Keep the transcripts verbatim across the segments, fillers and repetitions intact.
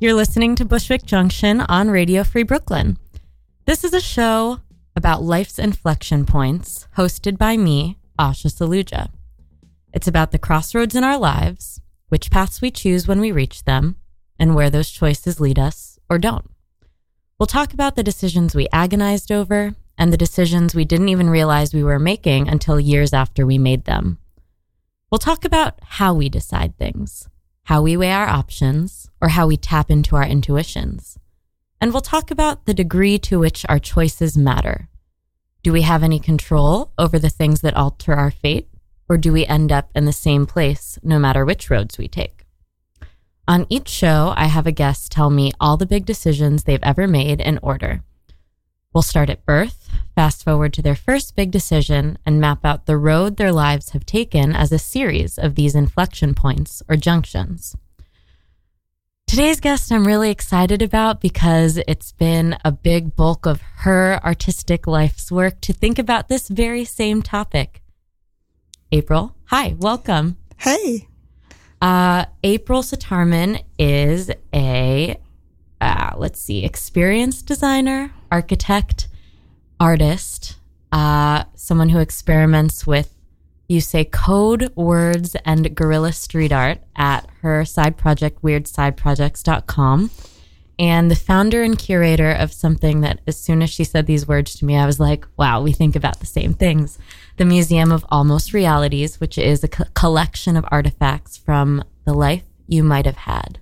You're listening to Bushwick Junction on Radio Free Brooklyn. This is a show about life's inflection points, hosted by me, Asha Saluja. It's about the crossroads in our lives, which paths we choose when we reach them, and where those choices lead us or don't. We'll talk about the decisions we agonized over and the decisions we didn't even realize we were making until years after we made them. We'll talk about how we decide things, how we weigh our options, or how we tap into our intuitions. And we'll talk about the degree to which our choices matter. Do we have any control over the things that alter our fate, or do we end up in the same place no matter which roads we take? On each show, I have a guest tell me all the big decisions they've ever made in order. We'll start at birth, fast forward to their first big decision, and map out the road their lives have taken as a series of these inflection points or junctions. Today's guest I'm really excited about because it's been a big bulk of her artistic life's work to think about this very same topic. April, hi, welcome. Hey. Uh, April Sitarman is a, uh, let's see, experienced designer, architect, artist, uh, someone who experiments with, you say, code, words, and guerrilla street art at her side project, weird side projects dot com, and the founder and curator of something that as soon as she said these words to me, I was like, wow, we think about the same things. The Museum of Almost Realities, which is a co- collection of artifacts from the life you might have had.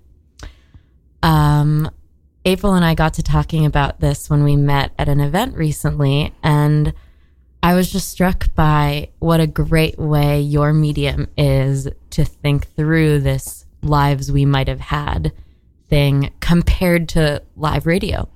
Um, April and I got to talking about this when we met at an event recently, and I was just struck by what a great way your medium is to think through this lives we might have had thing compared to live radio.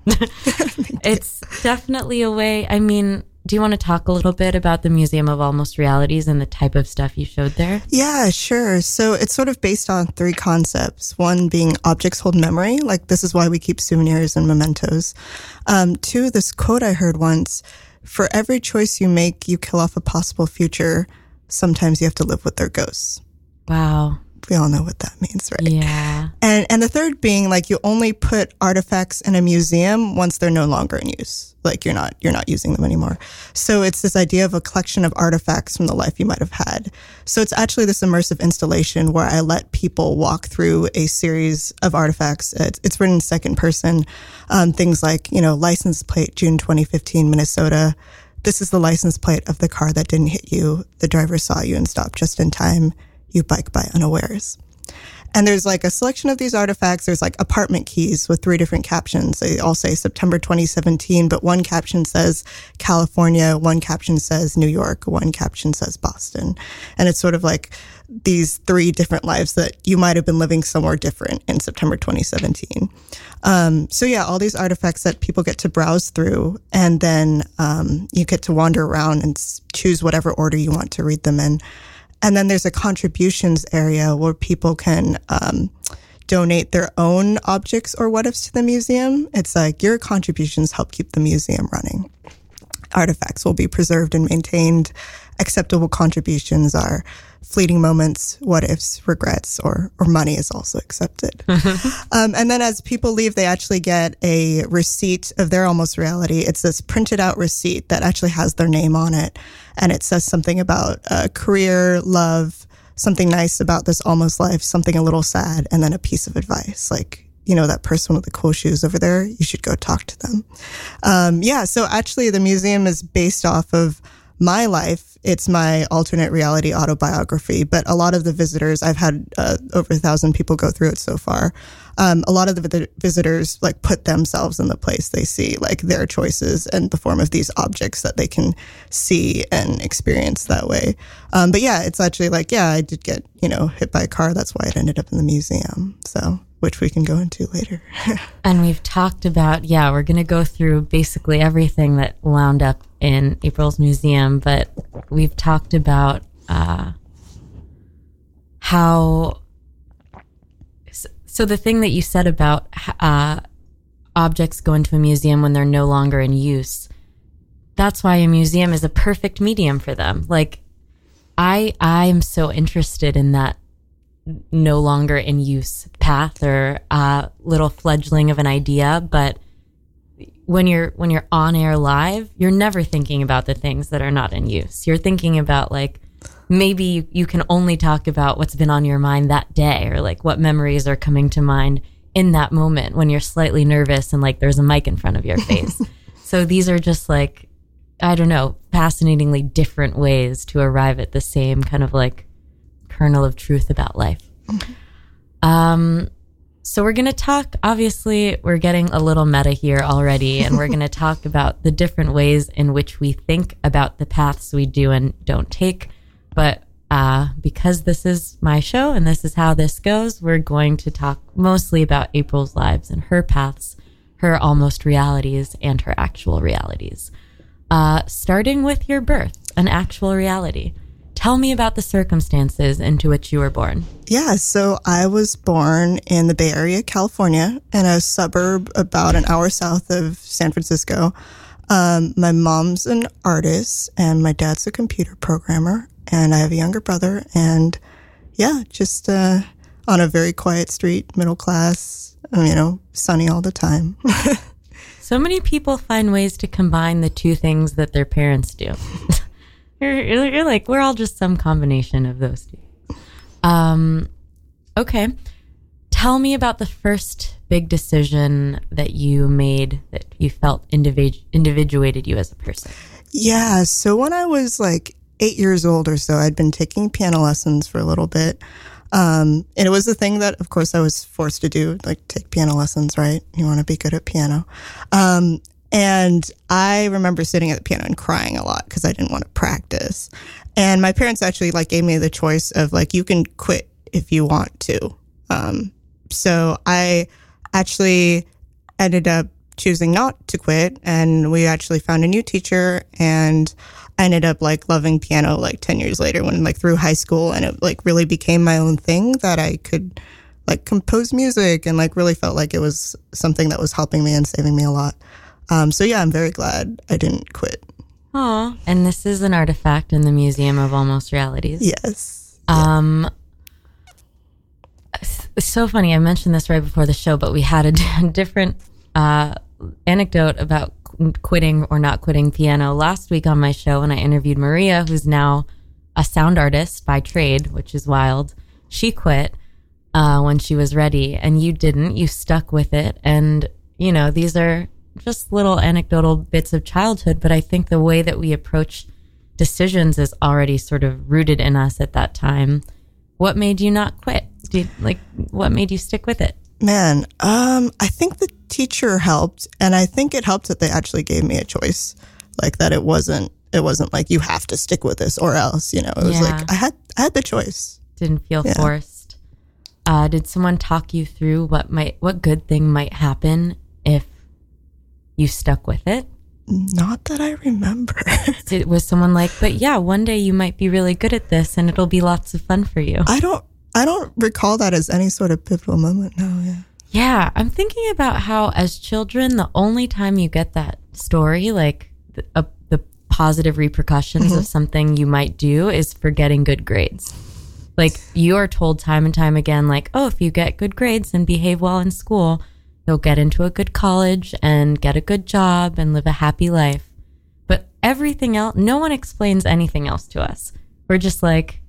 It's definitely a way, I mean, do you want to talk a little bit about the Museum of Almost Realities and the type of stuff you showed there? Yeah, sure. So it's sort of based on three concepts. One being objects hold memory, like this is why we keep souvenirs and mementos. Um, two, this quote I heard once, for every choice you make, you kill off a possible future. Sometimes you have to live with their ghosts. Wow. We all know what that means, right? Yeah. And and the third being like you only put artifacts in a museum once they're no longer in use. Like you're not you're not using them anymore. So it's this idea of a collection of artifacts from the life you might have had. So it's actually this immersive installation where I let people walk through a series of artifacts. It's, it's written in second person. Um, things like, you know, license plate, June twenty fifteen, Minnesota. This is the license plate of the car that didn't hit you. The driver saw you and stopped just in time. You bike by unawares. And there's like a selection of these artifacts. There's like apartment keys with three different captions. They all say September twenty seventeen, but one caption says California, one caption says New York, one caption says Boston. And it's sort of like these three different lives that you might have been living somewhere different in September twenty seventeen. Um, so yeah, all these artifacts that people get to browse through, and then um, you get to wander around and choose whatever order you want to read them in. And then there's a contributions area where people can um, donate their own objects or what-ifs to the museum. It's like your contributions help keep the museum running. Artifacts will be preserved and maintained. Acceptable contributions are fleeting moments, what-ifs, regrets, or or money is also accepted. um, and then as people leave, they actually get a receipt of their almost reality. It's this printed out receipt that actually has their name on it. And it says something about uh, career, love, something nice about this almost life, something a little sad, and then a piece of advice. Like, you know, that person with the cool shoes over there, you should go talk to them. Um, yeah, so actually the museum is based off of my life. It's my alternate reality autobiography, but a lot of the visitors, I've had uh, over a thousand people go through it so far. Um, a lot of the vi- visitors like put themselves in the place they see, like their choices in the form of these objects that they can see and experience that way. Um, but yeah, it's actually like, yeah, I did get, you know, hit by a car. That's why it ended up in the museum. So, which we can go into later. And we've talked about, yeah, we're going to go through basically everything that wound up in April's museum, but we've talked about uh, how, so the thing that you said about uh, objects go into a museum when they're no longer in use, that's why a museum is a perfect medium for them. Like, I I am so interested in that no longer in use path or uh, little fledgling of an idea. But when you're when you're on air live, you're never thinking about the things that are not in use. You're thinking about like maybe you, you can only talk about what's been on your mind that day, or like what memories are coming to mind in that moment when you're slightly nervous and like there's a mic in front of your face. So these are just like, I don't know, fascinatingly different ways to arrive at the same kind of like kernel of truth about life. Mm-hmm. Um, so we're going to talk, obviously, we're getting a little meta here already, and we're going to talk about the different ways in which we think about the paths we do and don't take. But uh, because this is my show and this is how this goes, we're going to talk mostly about April's lives and her paths, her almost realities, and her actual realities. Uh, starting with your birth, an actual reality. Tell me about the circumstances into which you were born. Yeah, so I was born in the Bay Area, California, in a suburb about an hour south of San Francisco. Um, my mom's an artist, and my dad's a computer programmer, and I have a younger brother, and yeah, just uh, on a very quiet street, middle class, you know, sunny all the time. So many people find ways to combine the two things that their parents do. You're, you're like, we're all just some combination of those two. Um, okay. Tell me about the first big decision that you made that you felt individu- individuated you as a person. Yeah. So when I was like eight years old or so, I'd been taking piano lessons for a little bit. Um, and it was the thing that, of course, I was forced to do, like take piano lessons, right? You want to be good at piano. Um, And I remember sitting at the piano and crying a lot because I didn't want to practice. And my parents actually like gave me the choice of like, you can quit if you want to. Um, so I actually ended up choosing not to quit. And we actually found a new teacher, and I ended up like loving piano like ten years later when like through high school, and it like really became my own thing that I could like compose music and like really felt like it was something that was helping me and saving me a lot. Um, so yeah, I'm very glad I didn't quit. Aw, and this is an artifact in the Museum of Almost Realities. Yes. Um, it's so funny. I mentioned this right before the show, but we had a d- different uh, anecdote about qu- quitting or not quitting piano last week on my show, and I interviewed Maria, who's now a sound artist by trade, which is wild. She quit uh, when she was ready, and you didn't. You stuck with it, and you know these are just little anecdotal bits of childhood, but I think the way that we approach decisions is already sort of rooted in us at that time. What made you not quit? Did, like, what made you stick with it? Man, um, I think the teacher helped, and I think it helped that they actually gave me a choice, like that it wasn't it wasn't like you have to stick with this or else, you know. It was yeah. like I had I had the choice. Didn't feel yeah. forced. Uh, did someone talk you through what might what good thing might happen if you stuck with it? Not that I remember. It was someone like, but yeah, one day you might be really good at this and it'll be lots of fun for you. I don't I don't recall that as any sort of pivotal moment. No, yeah. Yeah, I'm thinking about how as children, the only time you get that story, like the, uh, the positive repercussions mm-hmm. of something you might do is for getting good grades. Like you are told time and time again, like, oh, if you get good grades and behave well in school, you'll get into a good college and get a good job and live a happy life. But everything else, no one explains anything else to us. We're just like,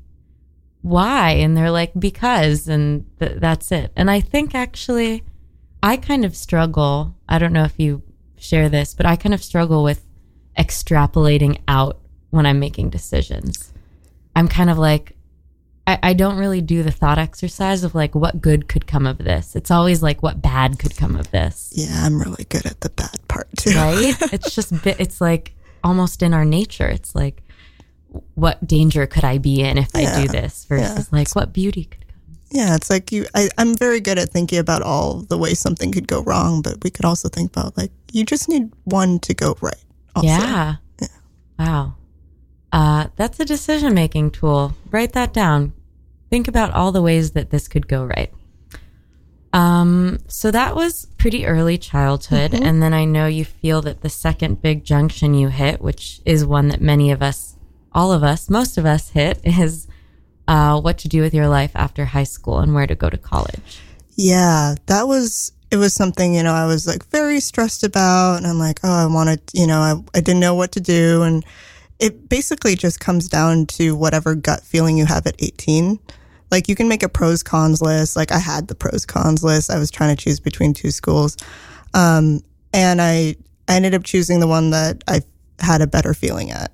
why? And they're like, because, and th- that's it. And I think actually, I kind of struggle. I don't know if you share this, but I kind of struggle with extrapolating out when I'm making decisions. I'm kind of like, I, I don't really do the thought exercise of like, what good could come of this? It's always like, what bad could come of this? Yeah, I'm really good at the bad part too. Right? It's just, it's like almost in our nature. It's like, what danger could I be in if yeah, I do this versus yeah. like, what beauty could come? Yeah, it's like you, I, I'm very good at thinking about all the ways something could go wrong, but we could also think about like, you just need one to go right. Also. Yeah. yeah. Wow. Uh, that's a decision-making tool. Write that down. Think about all the ways that this could go right. Um, so that was pretty early childhood. Mm-hmm. And then I know you feel that the second big junction you hit, which is one that many of us, all of us, most of us hit, is uh, what to do with your life after high school and where to go to college. Yeah, that was, it was something, you know, I was like very stressed about, and I'm like, oh, I wanted, you know, I, I didn't know what to do. And it basically just comes down to whatever gut feeling you have at eighteen. Like, you can make a pros cons list. Like, I had the pros cons list. I was trying to choose between two schools. Um, and I, I ended up choosing the one that I had a better feeling at.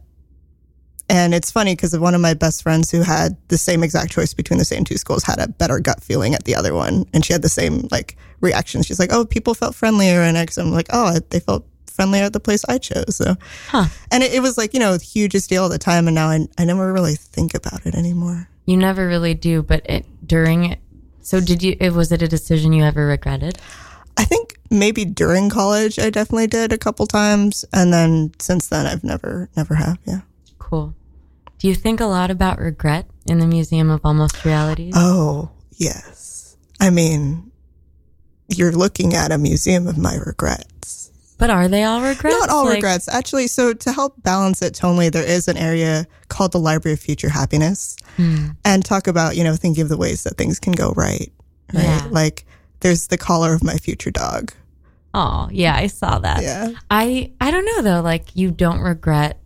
And it's funny because one of my best friends who had the same exact choice between the same two schools had a better gut feeling at the other one. And she had the same, like, reactions. She's like, oh, people felt friendlier. And I'm like, oh, they felt friendlier at the place I chose. So, huh. And it, it was like, you know, the hugest deal at the time. And now I, I never really think about it anymore. You never really do, but it, during it, so did you, it, was it a decision you ever regretted? I think maybe during college, I definitely did a couple times. And then since then, I've never, never have. Yeah. Cool. Do you think a lot about regret in the Museum of Almost Realities? Oh, yes. I mean, you're looking at a museum of my regrets. But are they all regrets? Not all like, regrets. Actually, so to help balance it tonally, there is an area called the Library of Future Happiness. Hmm. And talk about, you know, thinking of the ways that things can go right. Right. Yeah. Like, there's the collar of my future dog. Oh, yeah, I saw that. Yeah. I, I don't know, though. Like, you don't regret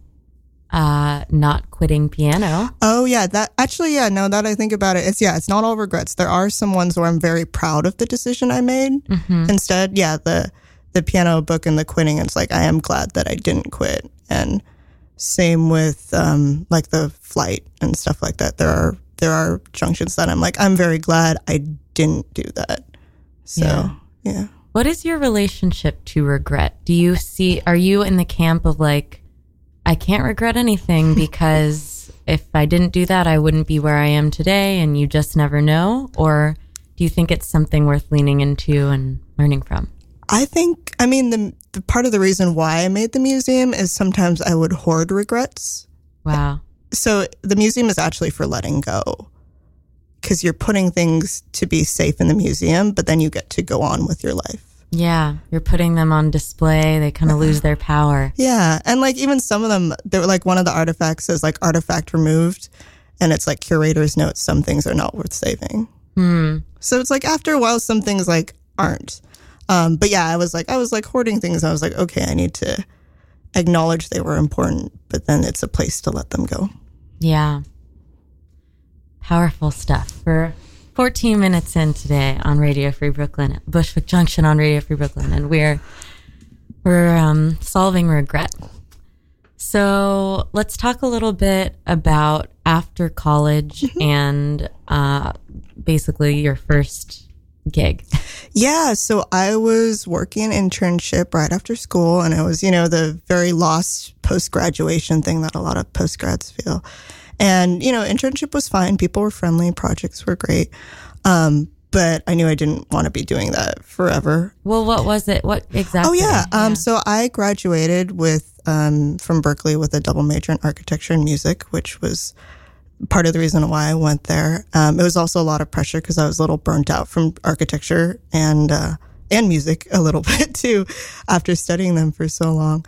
uh, not quitting piano. Oh, yeah. That actually, yeah, no, that I think about it, it's, yeah, it's not all regrets. There are some ones where I'm very proud of the decision I made. Mm-hmm. Instead, yeah, the the piano book and the quitting, it's like, I am glad that I didn't quit. And same with um, like the flight and stuff like that. There are there are junctions that I'm like, I'm very glad I didn't do that. So, yeah. yeah. What is your relationship to regret? Do you see, are you in the camp of like, I can't regret anything because if I didn't do that, I wouldn't be where I am today and you just never know? Or do you think it's something worth leaning into and learning from? I think, I mean, the, the part of the reason why I made the museum is sometimes I would hoard regrets. Wow. So the museum is actually for letting go, because you're putting things to be safe in the museum, but then you get to go on with your life. Yeah, you're putting them on display. They kind of lose their power. Yeah, and like even some of them, they're like one of the artifacts says like artifact removed, and it's like curator's notes. Some things are not worth saving. Hmm. So it's like after a while, some things like aren't. Um, but yeah, I was like, I was like hoarding things. I was like, okay, I need to acknowledge they were important, but then it's a place to let them go. Yeah. Powerful stuff. We're fourteen minutes in today on Radio Free Brooklyn, at Bushwick Junction on Radio Free Brooklyn, and we're we're um, solving regret. So let's talk a little bit about after college mm-hmm. and uh, basically your first gig. Yeah, so I was working an internship right after school, and it was, you know, the very lost post-graduation thing that a lot of post-grads feel. And, you know, internship was fine. People were friendly. Projects were great. Um, but I knew I didn't want to be doing that forever. Well, what was it? What exactly? Oh, yeah. yeah. Um, so I graduated with um, from Berkeley with a double major in architecture and music, which was part of the reason why I went there. Um, it was also a lot of pressure because I was a little burnt out from architecture and uh, and music a little bit too after studying them for so long.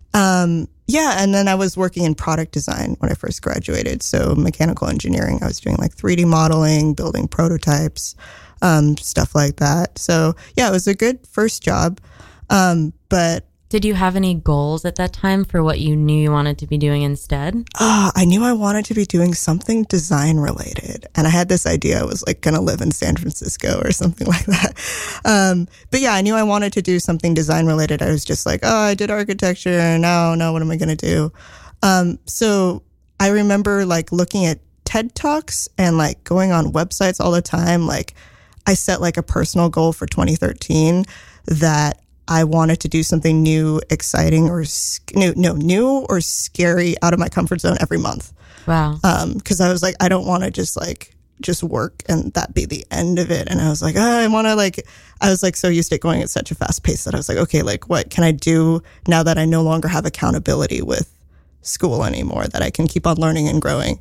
Um, yeah, and then I was working in product design when I first graduated. So mechanical engineering, I was doing like three D modeling, building prototypes, um, stuff like that. So yeah, it was a good first job. Um, but did you have any goals at that time for what you knew you wanted to be doing instead? Uh, I knew I wanted to be doing something design related. And I had this idea I was like going to live in San Francisco or something like that. Um, but yeah, I knew I wanted to do something design related. I was just like, oh, I did architecture. And now, now what am I going to do? Um, so I remember like looking at TED Talks and like going on websites all the time. Like I set like a personal goal for twenty thirteen that I wanted to do something new, exciting, or new, no, new or scary out of my comfort zone every month. Wow. Um, because I was like, I don't want to just like just work and that be the end of it. And I was like, oh, I want to like, I was like so used to it going at such a fast pace that I was like, okay, like what can I do now that I no longer have accountability with school anymore, that I can keep on learning and growing.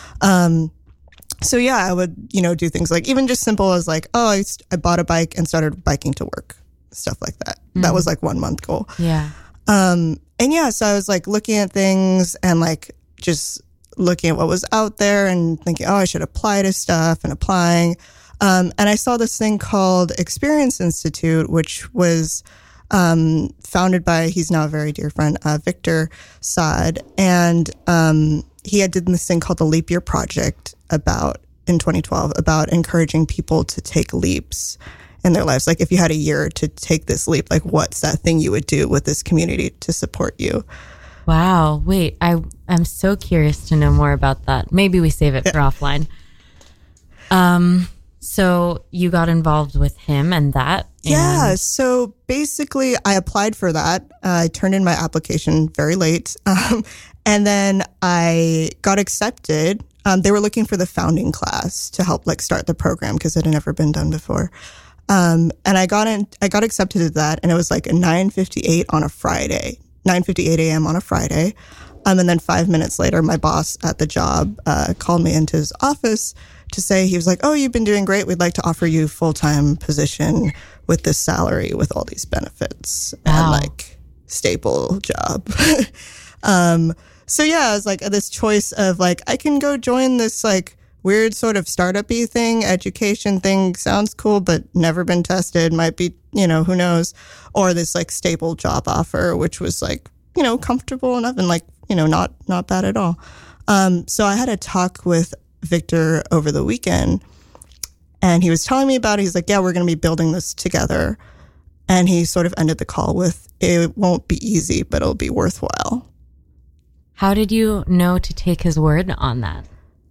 Um, so yeah, I would, you know, do things like even just simple as like, oh, I, I bought a bike and started biking to work. Stuff like that. Mm. That was like one month goal. Yeah. Um, and yeah, so I was like looking at things and like just looking at what was out there and thinking, oh, I should apply to stuff and applying. Um, and I saw this thing called Experience Institute, which was um, founded by, he's now a very dear friend, uh, Victor Saad. And um, he had did this thing called the Leap Year Project about in twenty twelve about encouraging people to take leaps in their lives. Like if you had a year to take this leap, like what's that thing you would do with this community to support you? Wow. Wait, I, I'm so curious to know more about that. Maybe we save it yeah. for offline. Um, so you got involved with him and that? And yeah. So basically I applied for that. Uh, I turned in my application very late. Um, and then I got accepted. Um, they were looking for the founding class to help like start the program because it had never been done before. Um, and I got in, I got accepted to that, and it was like a nine fifty-eight on a Friday, nine fifty-eight a.m. on a Friday. Um, and then five minutes later, my boss at the job uh, called me into his office to say, he was like, oh, you've been doing great. We'd like to offer you a full-time position with this salary with all these benefits wow. and like stable job. um, so yeah, it was like this choice of like, I can go join this like weird sort of startup-y thing, education thing, sounds cool, but never been tested, might be, you know, who knows, or this like stable job offer, which was like, you know, comfortable enough and like, you know, not, not bad at all. Um, so I had a talk with Victor over the weekend, and he was telling me about it. He's like, yeah, we're going to be building this together. And he sort of ended the call with, it won't be easy, but it'll be worthwhile. How did you know to take his word on that?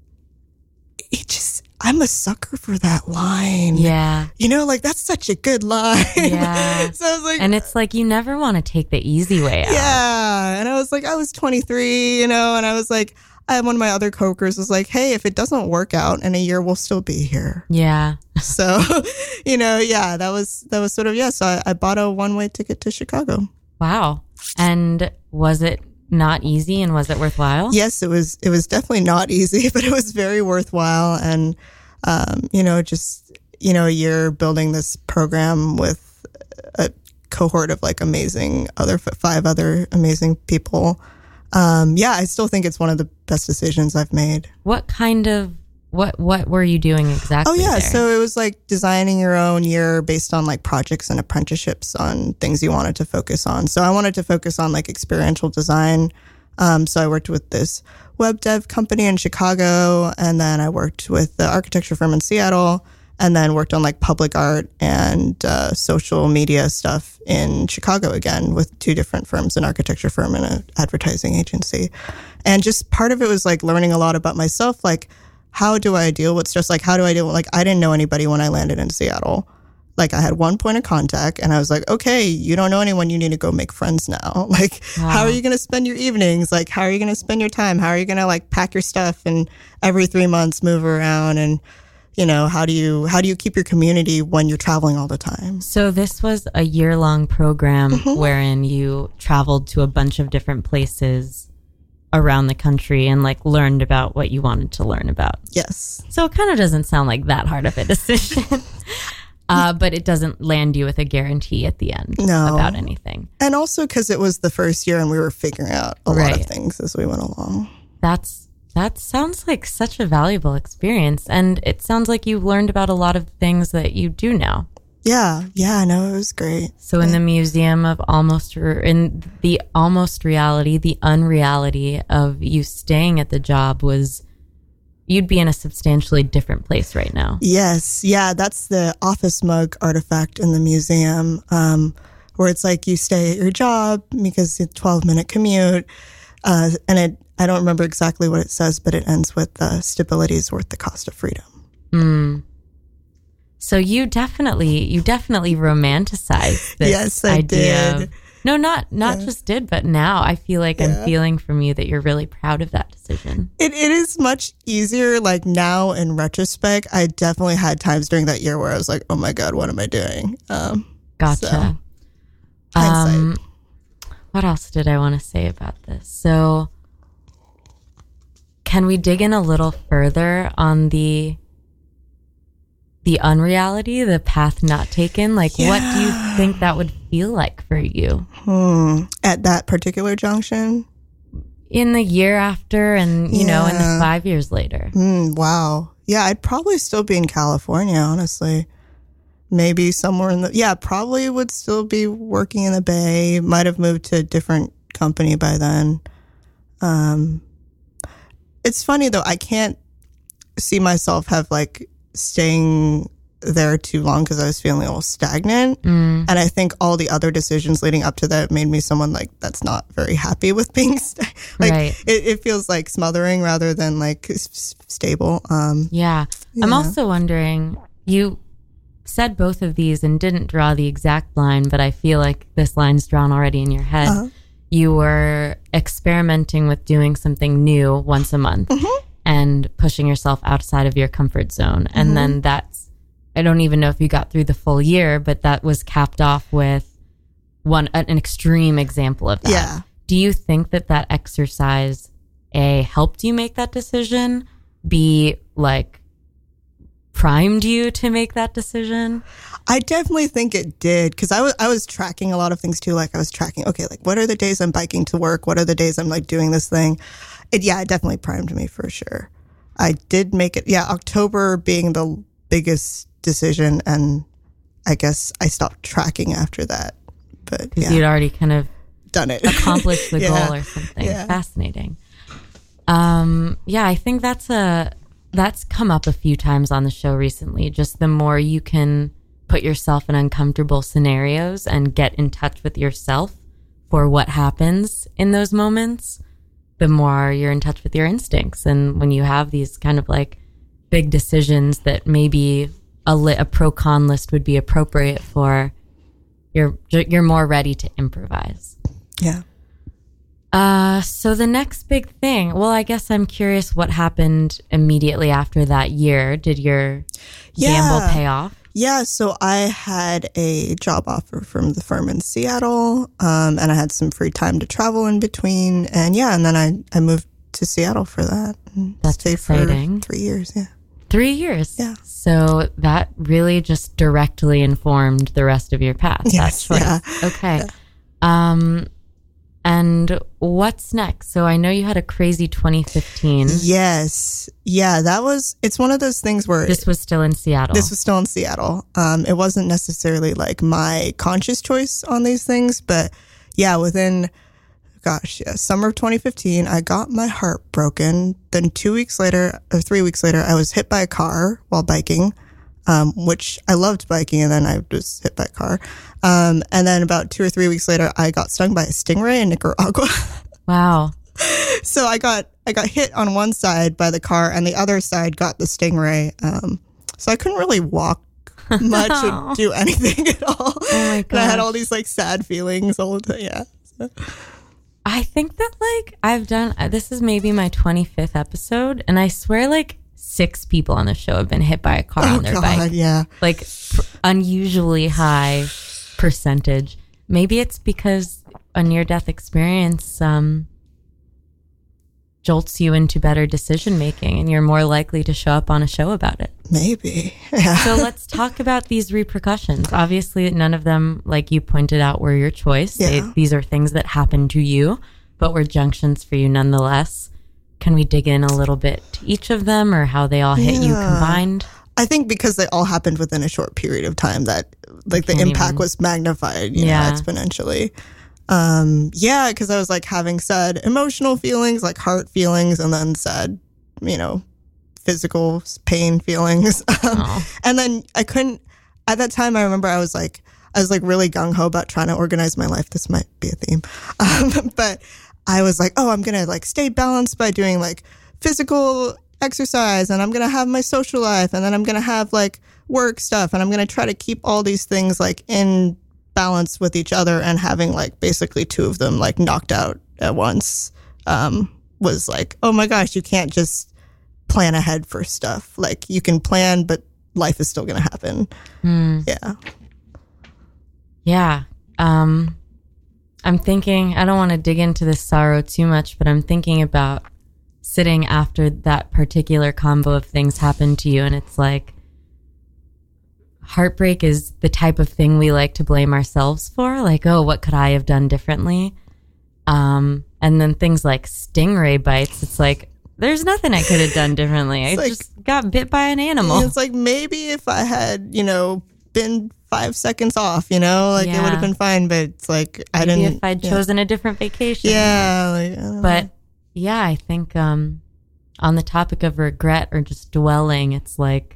It just, I'm a sucker for that line. Yeah. You know, like that's such a good line. Yeah. So I was like, and it's like, you never want to take the easy way out. Yeah. And I was like, I was twenty-three, you know, and I was like, I, one of my other coworkers was like, hey, if it doesn't work out in a year, we'll still be here. Yeah. So, you know, yeah, that was, that was sort of, yeah. So I, I bought a one-way ticket to Chicago. Wow. And was it not easy, and was it worthwhile? Yes, it was, it was definitely not easy, but it was very worthwhile. And, um, you know, just, you know, a year building this program with a cohort of like amazing other, five other amazing people. Um, yeah, I still think it's one of the best decisions I've made. What kind of, what, what were you doing exactly? Oh yeah. there? So it was like designing your own year based on like projects and apprenticeships on things you wanted to focus on. So I wanted to focus on like experiential design. Um, so I worked with this web dev company in Chicago, and then I worked with the architecture firm in Seattle, and then worked on like public art and uh, social media stuff in Chicago again with two different firms, an architecture firm and an advertising agency. And just part of it was like learning a lot about myself, like how do I deal with stress? Like how do I deal with, like I didn't know anybody when I landed in Seattle. Like I had one point of contact, and I was like, okay, you don't know anyone, you need to go make friends now. Like, wow. How are you going to spend your evenings? Like, how are you going to spend your time? How are you going to like pack your stuff and every three months move around? And you know, how do you how do you keep your community when you're traveling all the time? So this was a year-long program mm-hmm. wherein you traveled to a bunch of different places around the country and like learned about what you wanted to learn about. Yes. So it kind of doesn't sound like that hard of a decision. uh, but it doesn't land you with a guarantee at the end no. about anything. And also because it was the first year and we were figuring out a right. lot of things as we went along. That's That sounds like such a valuable experience. And it sounds like you learned about a lot of things that you do now. Yeah. Yeah. No, it was great. So in the museum of almost, re- in the almost reality, the unreality of you staying at the job was, you'd be in a substantially different place right now. Yes. Yeah. That's the office mug artifact in the museum, um, where it's like you stay at your job because it's a twelve minute commute. Uh, and it, I don't remember exactly what it says, but it ends with uh, stability is worth the cost of freedom. Mm. So you definitely, you definitely romanticized this yes, I idea. did. Of, no, not not yeah. just did, but now I feel like yeah. I'm feeling from you that you're really proud of that decision. It It is much easier. Like now in retrospect, I definitely had times during that year where I was like, oh my God, what am I doing? Um, gotcha. So, um, what else did I want to say about this? So can we dig in a little further on the the unreality, the path not taken? Like, yeah. What do you think that would feel like for you? Hmm. At that particular junction? in the year after and, you yeah. know, in the five years later? Mm, wow. Yeah, I'd probably still be in California, honestly. Maybe somewhere in the, yeah, probably would still be working in the Bay. Might have moved to a different company by then. Um, it's funny though, I can't see myself have like staying there too long because I was feeling a little stagnant. Mm. And I think all the other decisions leading up to that made me someone like that's not very happy with being st- like right. it, it feels like smothering rather than like s- stable. Um, yeah. yeah. I'm also wondering, you said both of these and didn't draw the exact line, but I feel like this line's drawn already in your head. Uh-huh. You were experimenting with doing something new once a month mm-hmm. and pushing yourself outside of your comfort zone. Mm-hmm. And then that's, I don't even know if you got through the full year, but that was capped off with one, an extreme example of that. Yeah. Do you think that that exercise, A, helped you make that decision? B, like, primed you to make that decision? I definitely think it did, because I was I was tracking a lot of things too. Like I was tracking, okay, like what are the days I'm biking to work? What are the days I'm like doing this thing? It yeah, it definitely primed me for sure. I did make it. Yeah, October being the biggest decision, and I guess I stopped tracking after that. But because yeah. you'd already kind of done it, accomplished the yeah. goal or something. Yeah. Fascinating. Um, yeah, I think that's a. That's come up a few times on the show recently. Just the more you can put yourself in uncomfortable scenarios and get in touch with yourself for what happens in those moments, the more you're in touch with your instincts. And when you have these kind of like big decisions that maybe a, li- a pro-con list would be appropriate for, you're you're more ready to improvise. Yeah. Uh, so the next big thing, well, I guess I'm curious what happened immediately after that year. Did your yeah. gamble pay off? Yeah, so I had a job offer from the firm in Seattle, um, and I had some free time to travel in between. And yeah, and then I, I moved to Seattle for that. And That's stayed exciting. For three years, yeah. Three years? Yeah. So that really just directly informed the rest of your path. Yes, that choice. yeah. Okay. Yeah. Um, and what's next? So I know you had a crazy twenty fifteen. Yes. Yeah, that was, it's one of those things where... This was still in Seattle. This was still in Seattle. Um, it wasn't necessarily like my conscious choice on these things, but yeah, within, gosh, yeah, summer of twenty fifteen, I got my heart broken. Then two weeks later, or three weeks later, I was hit by a car while biking. Um, which I loved biking, and then I was hit by a car. Um, and then about two or three weeks later, I got stung by a stingray in Nicaragua. Wow. So I got I got hit on one side by the car, and the other side got the stingray. Um, so I couldn't really walk much or do anything at all. Oh my God! I had all these like sad feelings all the time. Yeah. So. I think that like I've done. This is maybe my twenty-fifth episode, and I swear like. Six people on the show have been hit by a car oh, on their God, bike. Yeah. Like pr- unusually high percentage. Maybe it's because a near-death experience um, jolts you into better decision making and you're more likely to show up on a show about it. Maybe. Yeah. So let's talk about these repercussions. Obviously, none of them, like you pointed out, were your choice. Yeah. They, these are things that happened to you, but were junctions for you nonetheless. Can we dig in a little bit to each of them or how they all hit yeah. you combined? I think because they all happened within a short period of time that like the impact even... was magnified, you yeah. know, exponentially. Um, yeah, because I was like having sad emotional feelings, like heart feelings, and then sad, you know, physical pain feelings. um, and then I couldn't, at that time, I remember I was like, I was like really gung-ho about trying to organize my life. This might be a theme. Um, but I was like, oh, I'm going to like stay balanced by doing like physical exercise, and I'm going to have my social life, and then I'm going to have like work stuff, and I'm going to try to keep all these things like in balance with each other, and having like basically two of them like knocked out at once um, was like, oh my gosh, you can't just plan ahead for stuff. Like you can plan, but life is still going to happen. Mm. Yeah. Yeah. Um, I'm thinking, I don't want to dig into this sorrow too much, but I'm thinking about sitting after that particular combo of things happened to you. And it's like, heartbreak is the type of thing we like to blame ourselves for. Like, oh, what could I have done differently? Um, And then things like stingray bites, it's like, there's nothing I could have done differently. I like, just got bit by an animal. It's like, maybe if I had, you know, been five seconds off, you know, like yeah. it would have been fine. But it's like, I maybe didn't. if I'd yeah. chosen a different vacation. Yeah. Like, I don't but know. yeah, I think um, on the topic of regret or just dwelling, it's like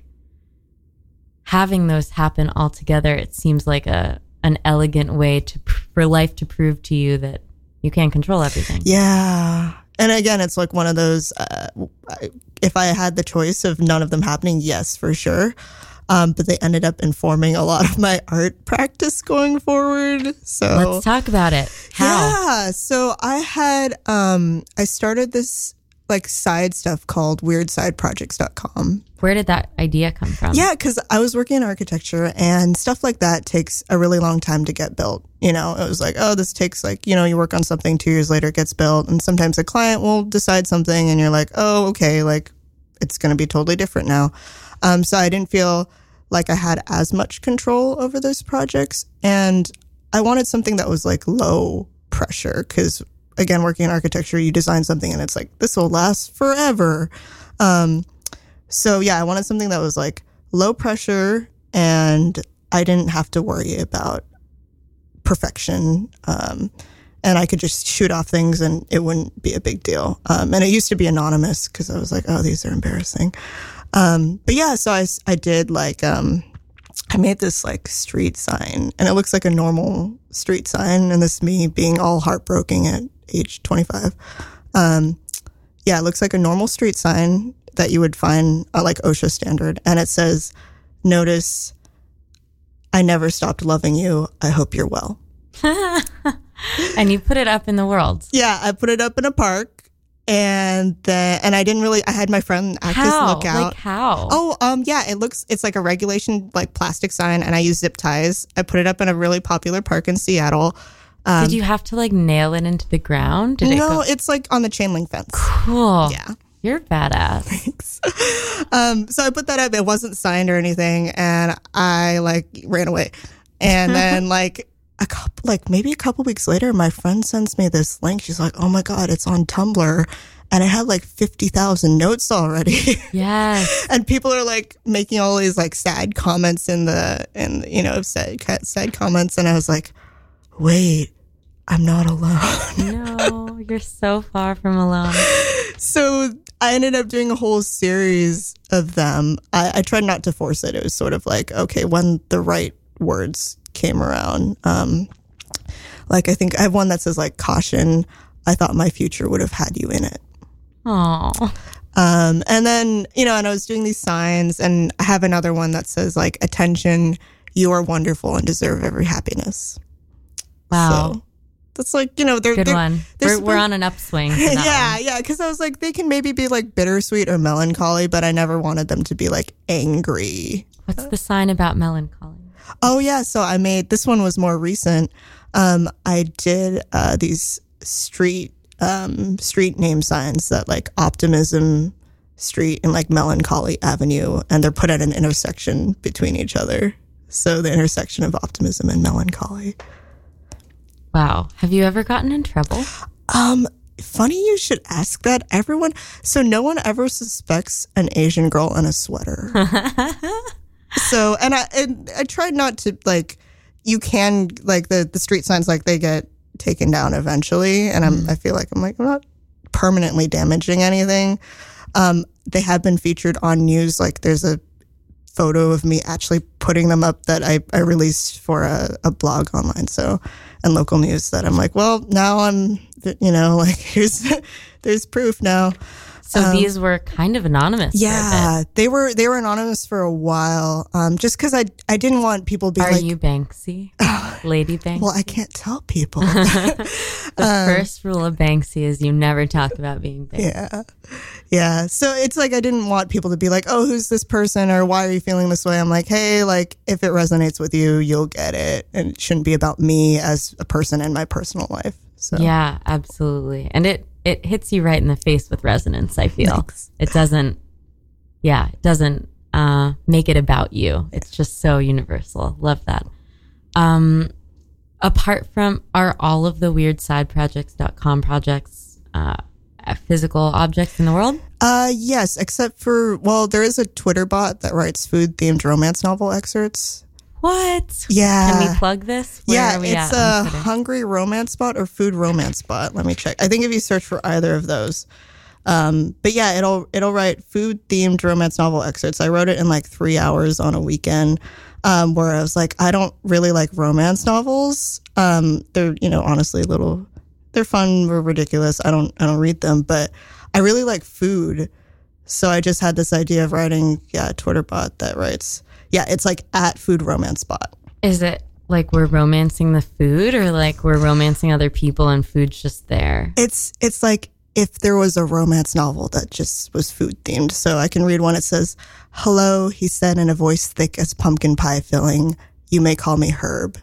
having those happen all together. It seems like a an elegant way to for life to prove to you that you can't control everything. Yeah. And again, it's like one of those, uh, if I had the choice of none of them happening, yes, for sure. Um, but they ended up informing a lot of my art practice going forward. So let's talk about it. How? Yeah. So I had, um, I started this like side stuff called weird side projects dot com. Where did that idea come from? Yeah, because I was working in architecture and stuff like that takes a really long time to get built. You know, it was like, oh, this takes like, you know, you work on something, two years later it gets built. And sometimes a client will decide something and you're like, oh, okay, like it's going to be totally different now. Um, so I didn't feel like I had as much control over those projects. And I wanted something that was like low pressure because, again, working in architecture, you design something and it's like, this will last forever. Um, so yeah, I wanted something that was like low pressure and I didn't have to worry about perfection. Um, and I could just shoot off things and it wouldn't be a big deal. Um, and it used to be anonymous because I was like, oh, these are embarrassing. Um, but yeah, so I, I did like, um, I made this like street sign and it looks like a normal street sign. And this is me being all heartbroken at age twenty-five. Um, yeah, it looks like a normal street sign that you would find uh, like OSHA standard. And it says, notice, I never stopped loving you. I hope you're well. And you put it up in the world. Yeah, I put it up in a park. And then, and I didn't really, I had my friend Actus how? look out. Like how? Oh, um, yeah, it looks, it's like a regulation, like plastic sign, and I use zip ties. I put it up in a really popular park in Seattle. Um, Did you have to like nail it into the ground? Did no, it go- it's like on the chain link fence. Cool. Yeah. You're badass. Thanks. Um, so I put that up. It wasn't signed or anything, and I like ran away. And then like a couple, like maybe a couple weeks later, my friend sends me this link. She's like, "Oh my god, it's on Tumblr," and it had like fifty thousand notes already. Yes. And people are like making all these like sad comments in the in you know sad sad comments, and I was like, "Wait, I'm not alone." No, you're so far from alone. So I ended up doing a whole series of them. I, I tried not to force it. It was sort of like, okay, when the right words came around. Um, like I think I have one that says like, caution, I thought my future would have had you in it. Oh. Um, and then, you know, and I was doing these signs, and I have another one that says like, attention, you are wonderful and deserve every happiness. Wow. So, that's like, you know, they're good they're, one. They're, we're, we're on an upswing. For that yeah, one. yeah. Because I was like, they can maybe be like bittersweet or melancholy, but I never wanted them to be like angry. What's the sign about melancholy? Oh yeah, so I made this one was more recent. Um, I did uh, these street um, street name signs that like Optimism Street and like Melancholy Avenue, and they're put at an intersection between each other. So the intersection of optimism and melancholy. Wow. Have you ever gotten in trouble? Um, funny you should ask that. Everyone, so no one ever suspects an Asian girl in a sweater. So, and I, and I tried not to like, you can like the, the street signs, like they get taken down eventually. And I'm, mm. I feel like I'm like, I'm not permanently damaging anything. Um, they have been featured on news. Like there's a photo of me actually putting them up that I, I released for a, a blog online. So, and local news that I'm like, well, now I'm, you know, like here's, there's proof now. So um, these were kind of anonymous. Yeah, they were, they were anonymous for a while. Um, just cause I, I didn't want people being Are like, Are you Banksy? Lady Banksy? Well, I can't tell people. The um, first rule of Banksy is you never talk about being Banksy. Yeah. Yeah. So it's like, I didn't want people to be like, oh, who's this person? Or why are you feeling this way? I'm like, hey, like if it resonates with you, you'll get it. And it shouldn't be about me as a person in my personal life. So yeah, absolutely. And it, it hits you right in the face with resonance, I feel. Thanks. It doesn't, yeah, it doesn't uh, make it about you. It's just so universal. Love that. Um, apart from, are all of the weird side projects dot com projects uh, physical objects in the world? Uh, yes, except for, well, there is a Twitter bot that writes food-themed romance novel excerpts. What? Yeah. Can we plug this? Where yeah, are we it's at a hungry romance bot or food romance bot. Let me check. I think if you search for either of those. Um, but yeah, it'll it'll write food-themed romance novel excerpts. I wrote it in like three hours on a weekend, um, where I was like, I don't really like romance novels. Um, they're, you know, honestly a little, they're fun or ridiculous. I don't I don't read them, but I really like food. So I just had this idea of writing, yeah, a Twitter bot that writes, yeah, it's like at food romance bot. Is it like we're romancing the food, or like we're romancing other people and food's just there? It's it's like if there was a romance novel that just was food themed. So I can read one. It says, "Hello," he said in a voice thick as pumpkin pie filling. "You may call me Herb."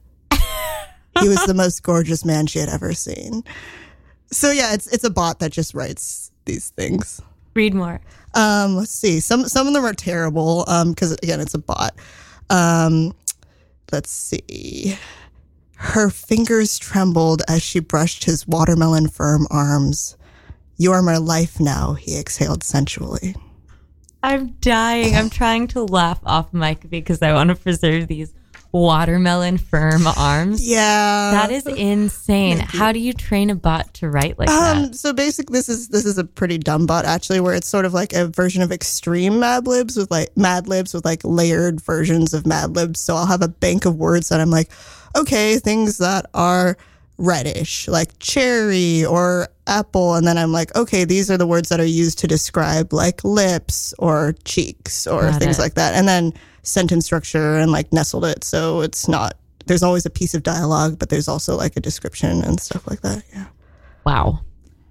He was the most gorgeous man she had ever seen. So yeah, it's it's a bot that just writes these things. Read more. Um, let's see. Some some of them are terrible because, um, again, it's a bot. Um, let's see. Her fingers trembled as she brushed his watermelon firm arms. "You are my life now," he exhaled sensually. I'm dying. I'm trying to laugh off mic because I want to preserve these watermelon firm arms. Yeah. That is insane. How do you train a bot to write like um, that? So basically this is this is a pretty dumb bot actually, where it's sort of like a version of extreme Mad Libs with like Mad Libs with like layered versions of Mad Libs. So I'll have a bank of words that I'm like, okay, things that are reddish, like cherry or apple, and then I'm like, okay, these are the words that are used to describe like lips or cheeks or Got things it. like that. And then sentence structure and like nestled it, so it's not, there's always a piece of dialogue, but there's also like a description and stuff like that. Yeah. Wow.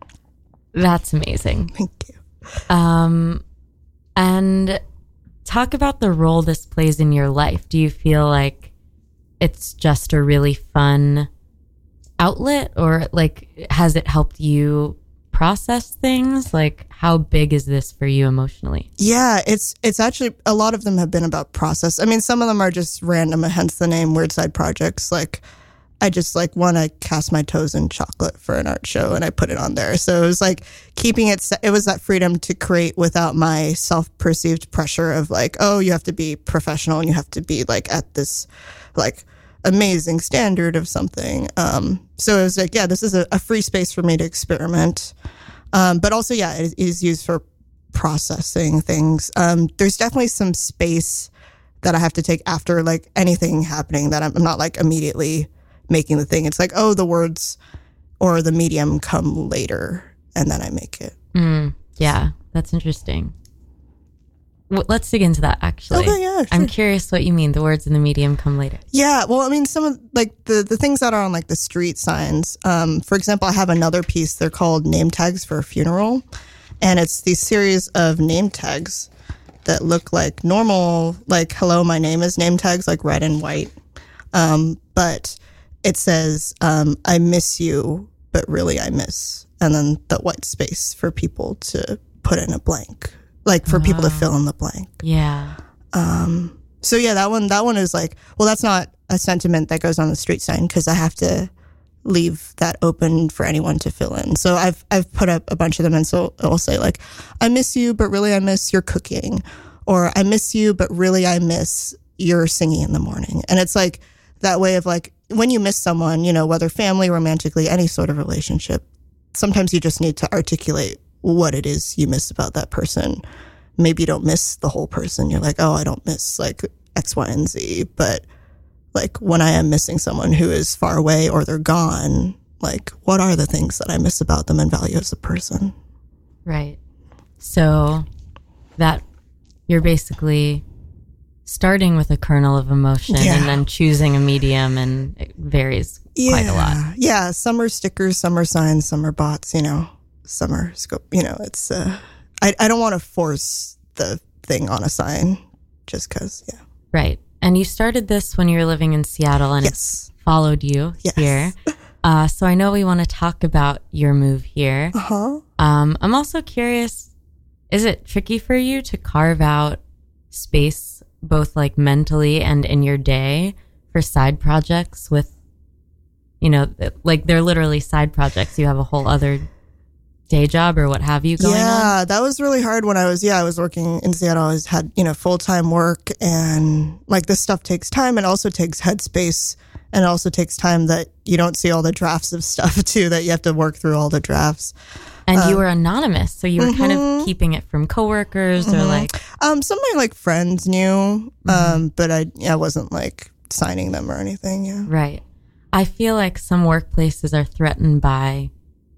That's amazing. Thank you. Um, and talk about the role this plays in your life. Do you feel like it's just a really fun outlet, or like has it helped you process things? Like, how big is this for you emotionally? Yeah, it's it's actually, a lot of them have been about process. I mean, some of them are just random, hence the name Weird Side Projects. Like, I just like want to cast my toes in chocolate for an art show, and I put it on there. So it was like keeping it, it was that freedom to create without my self-perceived pressure of like, oh, you have to be professional and you have to be like at this like amazing standard of something. Um, so it was like, yeah, this is a, a free space for me to experiment. Um, but also, yeah, it is used for processing things. Um, there's definitely some space that I have to take after like anything happening that I'm, I'm not like immediately making the thing. It's like, oh, the words or the medium come later and then I make it. Mm, yeah, that's interesting. Well, let's dig into that, actually. Okay, yeah, sure. I'm curious what you mean. The words in the medium come later. Yeah, well, I mean, some of like the, the things that are on like the street signs. Um, for example, I have another piece. They're called name tags for a funeral, and it's these series of name tags that look like normal, like "Hello, my name is" name tags, like red and white. Um, but it says, um, "I miss you, but really I miss," and then the white space for people to put in a blank. Like for oh. people to fill in the blank. Yeah. Um, so yeah, that one, that one is like, well, that's not a sentiment that goes on the street sign because I have to leave that open for anyone to fill in. So I've, I've put up a bunch of them, and so it'll say like, "I miss you, but really I miss your cooking," or "I miss you, but really I miss your singing in the morning." And it's like that way of like, when you miss someone, you know, whether family, romantically, any sort of relationship, sometimes you just need to articulate what it is you miss about that person. Maybe you don't miss the whole person. You're like, oh, I don't miss like X, Y, and Z. But like when I am missing someone who is far away or they're gone, like what are the things that I miss about them and value as a person? Right. So that you're basically starting with a kernel of emotion yeah. and then choosing a medium, and it varies yeah. quite a lot. Yeah. Some are stickers, some are signs, some are bots, you know. Summer scope, you know, it's, uh, I, I don't want to force the thing on a sign just because, yeah. Right. And you started this when you were living in Seattle, and yes. it's followed you yes. here. Uh, so I know we want to talk about your move here. Uh-huh. Um, I'm also curious, is it tricky for you to carve out space, both like mentally and in your day, for side projects with you know, like they're literally side projects. You have a whole other day job or what have you going yeah, on? Yeah, that was really hard when I was, yeah, I was working in Seattle. I always had, you know, full-time work, and like this stuff takes time and also takes headspace, and it also takes time that you don't see all the drafts of stuff too, that you have to work through all the drafts. And um, you were anonymous, so you were mm-hmm. kind of keeping it from coworkers mm-hmm. or like... Um, some of my like friends knew, mm-hmm. um, but I, I wasn't like signing them or anything, yeah. Right. I feel like some workplaces are threatened by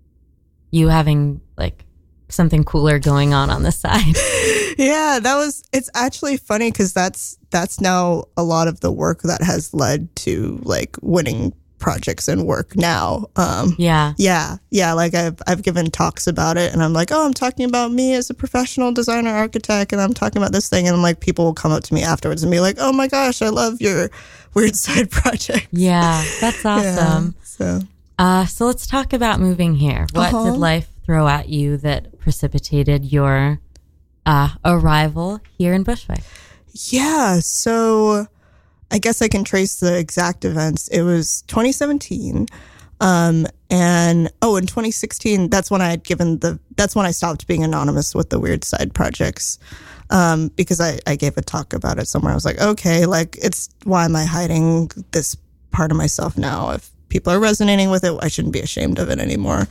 you having like something cooler going on on the side. Yeah, that was, it's actually funny because that's, that's now a lot of the work that has led to like winning projects and work now. Um, yeah. Yeah. Yeah. Like I've, I've given talks about it, and I'm like, oh, I'm talking about me as a professional designer architect, and I'm talking about this thing. And I'm like, people will come up to me afterwards and be like, oh my gosh, I love your weird side project. Yeah. That's awesome. Yeah, so. Uh, so let's talk about moving here. What uh-huh. did life throw at you that precipitated your uh, arrival here in Bushwick? Yeah, so I guess I can trace the exact events. It was twenty seventeen, um, and oh, in twenty sixteen, that's when I had given the, that's when I stopped being anonymous with the weird side projects, um, because I, I gave a talk about it somewhere. I was like, okay, like it's, why am I hiding this part of myself now? If people are resonating with it, I shouldn't be ashamed of it anymore.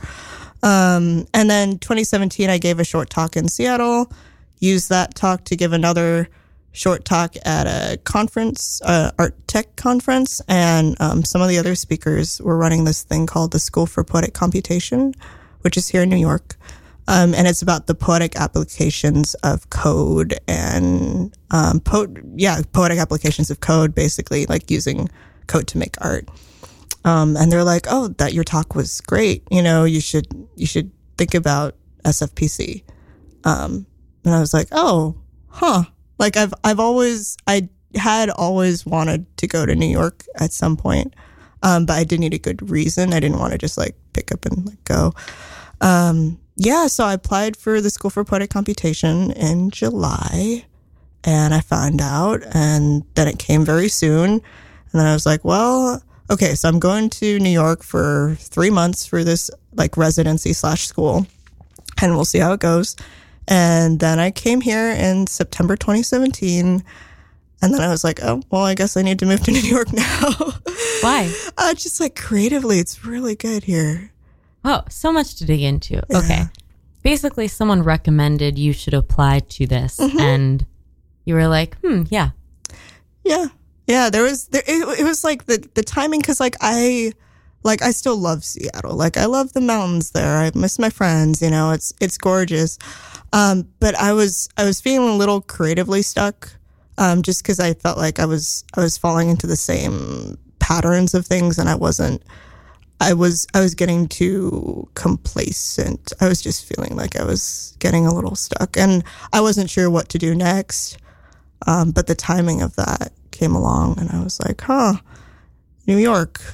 Um, and then twenty seventeen, I gave a short talk in Seattle, used that talk to give another short talk at a conference, uh, art tech conference. And um, some of the other speakers were running this thing called the School for Poetic Computation, which is here in New York. Um, and it's about the poetic applications of code and, um, po- yeah, poetic applications of code, basically like using code to make art. Um, and they're like, oh, that your talk was great. You know, you should, you should think about S F P C. Um, and I was like, oh, huh. Like I've, I've always, I had always wanted to go to New York at some point. Um, but I did need a good reason. I didn't want to just like pick up and like go. Um, yeah. So I applied for the School for Poetic Computation in July, and I found out, and then it came very soon. And then I was like, well, okay, so I'm going to New York for three months for this like residency slash school, and we'll see how it goes. And then I came here in September twenty seventeen, and then I was like, oh, well, I guess I need to move to New York now. Why? Uh, just like creatively, it's really good here. Oh, so much to dig into. Yeah. Okay. Basically, someone recommended you should apply to this, mm-hmm. and you were like, hmm, yeah. Yeah. Yeah, there was, there, it, it was like the, the timing, because like I, like I still love Seattle. Like I love the mountains there. I miss my friends, you know, it's, it's gorgeous. Um, but I was, I was feeling a little creatively stuck, um, just because I felt like I was, I was falling into the same patterns of things, and I wasn't, I was, I was getting too complacent. I was just feeling like I was getting a little stuck, and I wasn't sure what to do next. Um, but the timing of that came along, and I was like, huh, New York.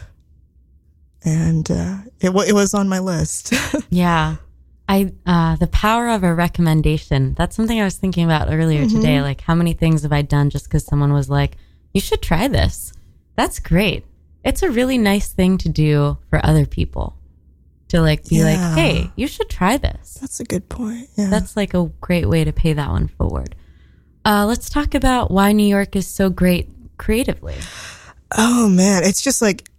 And uh, it, w- it was on my list. Yeah. I uh, the power of a recommendation. That's something I was thinking about earlier mm-hmm. today. Like, how many things have I done just because someone was like, you should try this. That's great. It's a really nice thing to do for other people. To like be yeah. like, hey, you should try this. That's a good point. Yeah. That's like a great way to pay that one forward. Uh, let's talk about why New York is so great creatively. Oh, man. It's just like,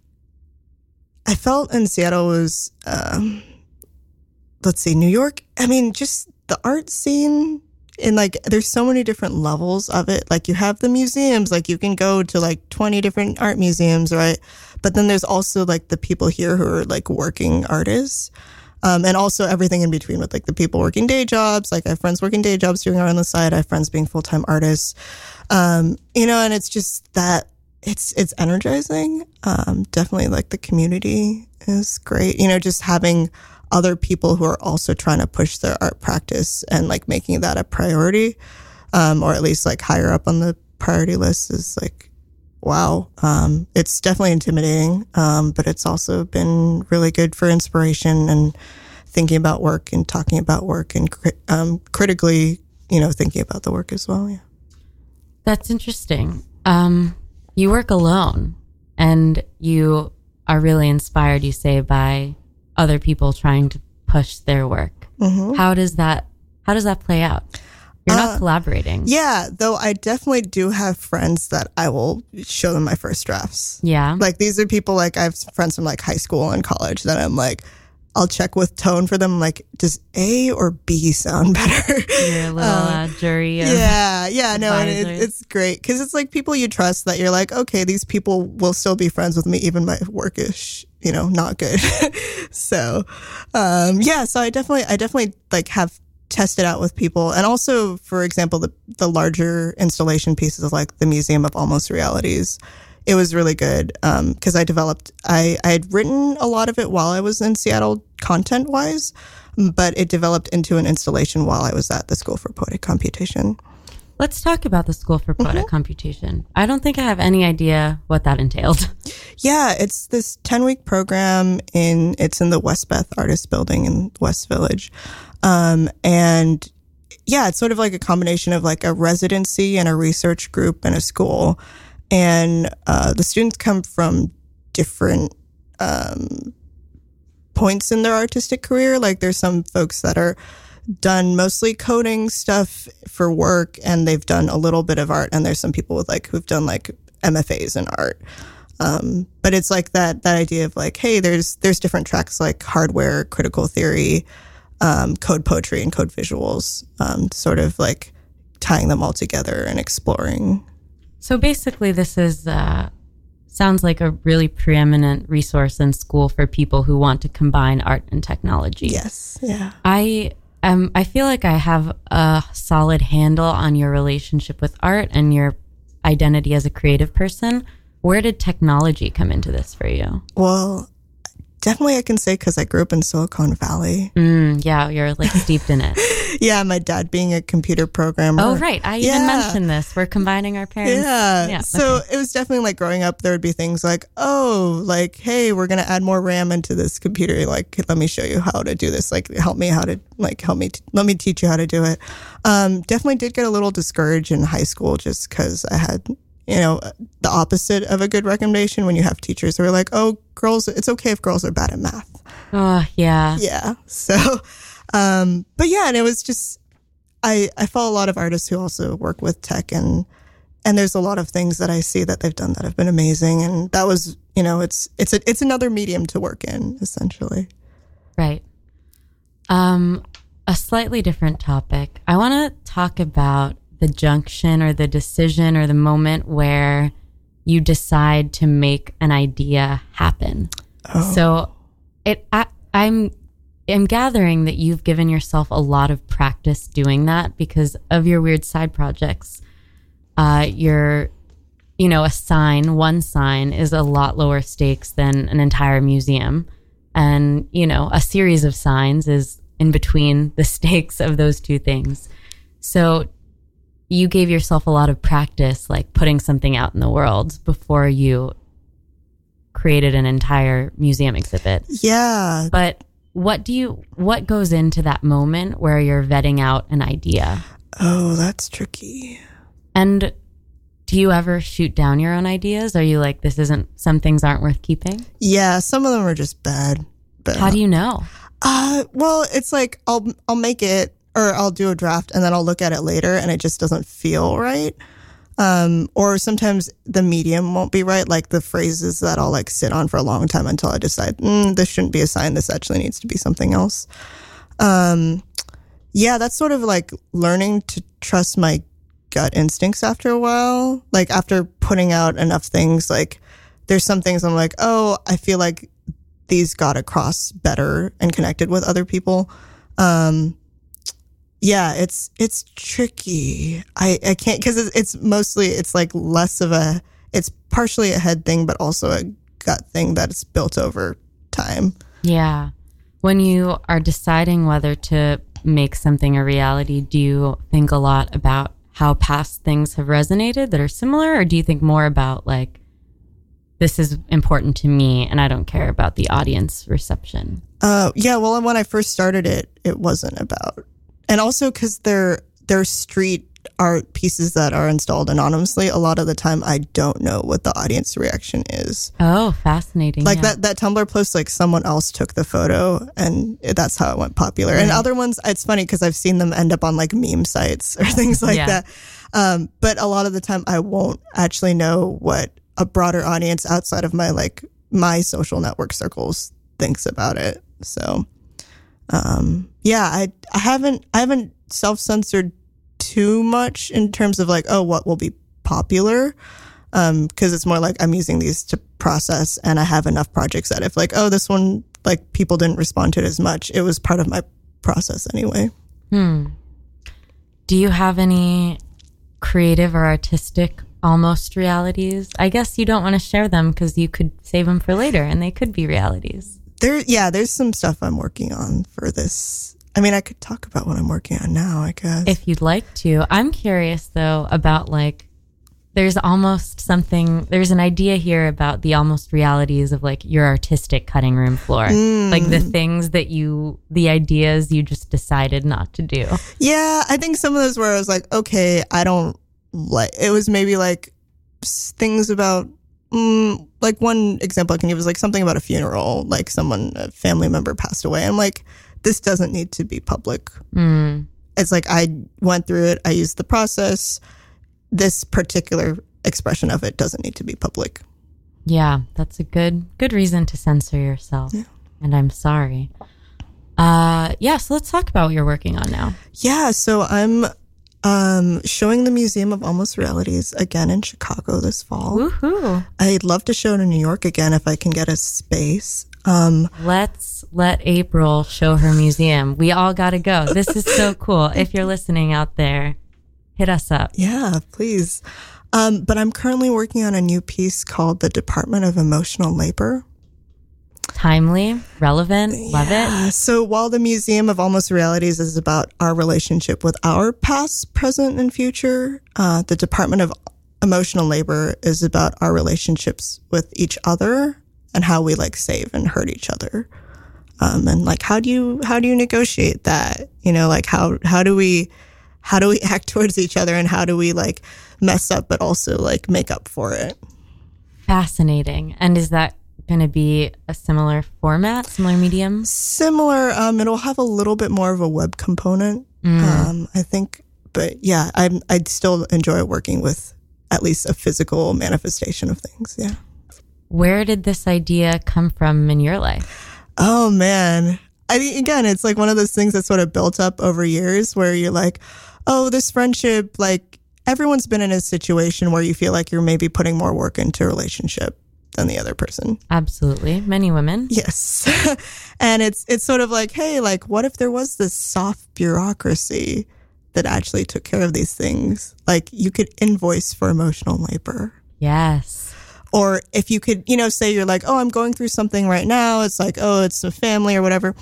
I felt in Seattle was, um, let's see, New York. I mean, just the art scene, and like, there's so many different levels of it. Like you have the museums, like you can go to like twenty different art museums, right? But then there's also like the people here who are like working artists. Um, and also everything in between with like the people working day jobs. Like I have friends working day jobs doing art on the side. I have friends being full-time artists. Um, you know, and it's just that it's, it's energizing. Um, definitely like the community is great. You know, just having other people who are also trying to push their art practice and like making that a priority, um, or at least like higher up on the priority list is like, wow. Um, it's definitely intimidating, um, but it's also been really good for inspiration and thinking about work and talking about work and cri- um, critically, you know, thinking about the work as well. Yeah. That's interesting. Um, you work alone, and you are really inspired, you say, by other people trying to push their work. Mm-hmm. How does that how does that play out? You're not uh, collaborating. Yeah, though I definitely do have friends that I will show them my first drafts. Yeah. Like these are people, like I have friends from like high school and college that I'm like, I'll check with tone for them. Like, does A or B sound better? Your little um, uh, jury. Of yeah, yeah, no, and it, it's great because it's like people you trust that you're like, okay, these people will still be friends with me, even my work is, you know, not good. so, um, yeah, so I definitely, I definitely like have tested out with people, and also, for example, the the larger installation pieces like the Museum of Almost Realities. It was really good because um, I developed, I, I had written a lot of it while I was in Seattle content-wise, but it developed into an installation while I was at the School for Poetic Computation. Let's talk about the School for Poetic mm-hmm. Computation. I don't think I have any idea what that entailed. Yeah, it's this ten-week program, in it's in the Westbeth Artist Building in West Village. Um, and yeah, it's sort of like a combination of like a residency and a research group and a school. And uh, the students come from different um, points in their artistic career. Like there's some folks that are done mostly coding stuff for work, and they've done a little bit of art. And there's some people with like who've done like M F As in art. Um, but it's like that that idea of like, hey, there's there's different tracks like hardware, critical theory, um, code poetry, and code visuals. Um, sort of like tying them all together and exploring. So basically, this is uh, sounds like a really preeminent resource in school for people who want to combine art and technology. Yes, yeah. I um I feel like I have a solid handle on your relationship with art and your identity as a creative person. Where did technology come into this for you? Well, definitely I can say because I grew up in Silicon Valley. Mm, yeah, you're like steeped in it. Yeah, my dad being a computer programmer. Oh, right. I yeah. even mentioned this. We're combining our parents. Yeah. yeah so okay. It was definitely like growing up, there would be things like, oh, like, hey, we're going to add more RAM into this computer. Like, let me show you how to do this. Like, help me how to, like, help me, t- let me teach you how to do it. Um, definitely did get a little discouraged in high school just because I had, you know, the opposite of a good recommendation when you have teachers who are like, oh, girls, it's okay if girls are bad at math. Oh, yeah. Yeah. So, um, but yeah, and it was just, I, I follow a lot of artists who also work with tech, and, and there's a lot of things that I see that they've done that have been amazing. And that was, you know, it's, it's a, it's another medium to work in, essentially. Right. Um, a slightly different topic. I want to talk about the junction or the decision or the moment where you decide to make an idea happen. Oh. So it, I, I'm, I'm gathering that you've given yourself a lot of practice doing that because of your weird side projects. Uh, your, you know, a sign, one sign is a lot lower stakes than an entire museum. And, you know, a series of signs is in between the stakes of those two things. So you gave yourself a lot of practice, like putting something out in the world before you created an entire museum exhibit. Yeah. But what do you, what goes into that moment where you're vetting out an idea? Oh, that's tricky. And do you ever shoot down your own ideas? Are you like, this isn't, some things aren't worth keeping? Yeah, some of them are just bad. But, how do you know? Uh, well, it's like, I'll, I'll make it, or I'll do a draft and then I'll look at it later and it just doesn't feel right. Um, or sometimes the medium won't be right, like the phrases that I'll like sit on for a long time until I decide, mm, this shouldn't be a sign, this actually needs to be something else. Um, yeah, that's sort of like learning to trust my gut instincts after a while. Like after putting out enough things, like there's some things I'm like, oh, I feel like these got across better and connected with other people. Um, Yeah, it's it's tricky. I, I can't, because it's, it's mostly, it's like less of a, it's partially a head thing, but also a gut thing that's built over time. Yeah. When you are deciding whether to make something a reality, do you think a lot about how past things have resonated that are similar? Or do you think more about like, this is important to me and I don't care about the audience reception? Uh, yeah, well, when I first started it, it wasn't about. And also because they're they're street art pieces that are installed anonymously, a lot of the time I don't know what the audience reaction is. Oh, fascinating. Like yeah. that, that Tumblr post, like someone else took the photo and that's how it went popular. Right. And other ones, it's funny because I've seen them end up on like meme sites or things like yeah. that. Um, but a lot of the time I won't actually know what a broader audience outside of my like my social network circles thinks about it. So um, yeah, I I haven't I haven't self-censored too much in terms of like, oh, what will be popular? Um, because it's more like I'm using these to process, and I have enough projects that if like, oh, this one, like people didn't respond to it as much, it was part of my process anyway. Hmm. Do you have any creative or artistic almost realities? I guess you don't want to share them because you could save them for later and they could be realities. There, yeah, there's some stuff I'm working on for this. I mean, I could talk about what I'm working on now, I guess. If you'd like to. I'm curious, though, about like, there's almost something, there's an idea here about the almost realities of like your artistic cutting room floor. Mm. Like the things that you, the ideas you just decided not to do. Yeah, I think some of those where I was like, okay, I don't like, it was maybe like things about, mm, like one example I can give is like something about a funeral, like someone, a family member passed away. I'm like, this doesn't need to be public. Mm. It's like I went through it. I used the process. This particular expression of it doesn't need to be public. Yeah, that's a good good reason to censor yourself. Yeah. And I'm sorry. Uh, yeah, so let's talk about what you're working on now. Yeah, so I'm um, showing the Museum of Almost Realities again in Chicago this fall. Woohoo! I'd love to show it in New York again if I can get a space. Um, Let's let April show her museum. We all got to go. This is so cool. If you're listening out there, hit us up. Yeah, please. Um, but I'm currently working on a new piece called The Department of Emotional Labor. Timely, relevant, love yeah. it. So while the Museum of Almost Realities is about our relationship with our past, present, and future, uh, the Department of Emotional Labor is about our relationships with each other and how we like save and hurt each other. Um, and like, how do you, how do you negotiate that? You know, like how, how do we, how do we act towards each other and how do we like mess up, but also like make up for it? Fascinating. And is that going to be a similar format, similar medium? Similar. Um, it'll have a little bit more of a web component. Mm. Um, I think, but yeah, I'm, I'd still enjoy working with at least a physical manifestation of things. Yeah. Where did this idea come from in your life? Oh, man. I mean, again, it's like one of those things that sort of built up over years where you're like, oh, this friendship, like everyone's been in a situation where you feel like you're maybe putting more work into a relationship than the other person. Absolutely. Many women. Yes. And it's it's sort of like, hey, like what if there was this soft bureaucracy that actually took care of these things? Like you could invoice for emotional labor. Yes. Or if you could, you know, say you're like, oh, I'm going through something right now. It's like, oh, it's a family or whatever.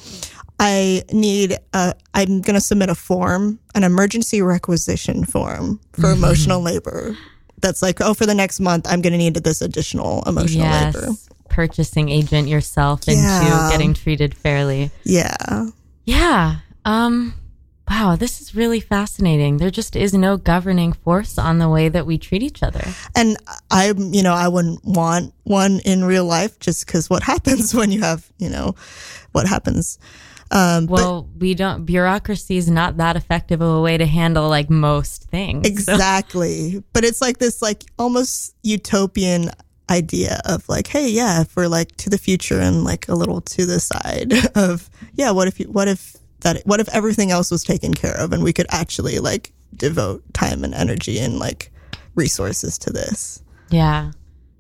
I need, a, I'm going to submit a form, an emergency requisition form for mm-hmm. emotional labor. That's like, oh, for the next month, I'm going to need this additional emotional yes. labor. Purchasing agent yourself yeah. into getting treated fairly. Yeah. Yeah. Um, wow, this is really fascinating. There just is no governing force on the way that we treat each other. And I, you know, I wouldn't want one in real life just because what happens when you have, you know, what happens. Um, well, but, we don't, bureaucracy is not that effective of a way to handle like most things. Exactly. So. But it's like this like almost utopian idea of like, hey, yeah, if we're like to the future and like a little to the side of, yeah, what if you, what if, that what if everything else was taken care of and we could actually like devote time and energy and like resources to this? Yeah.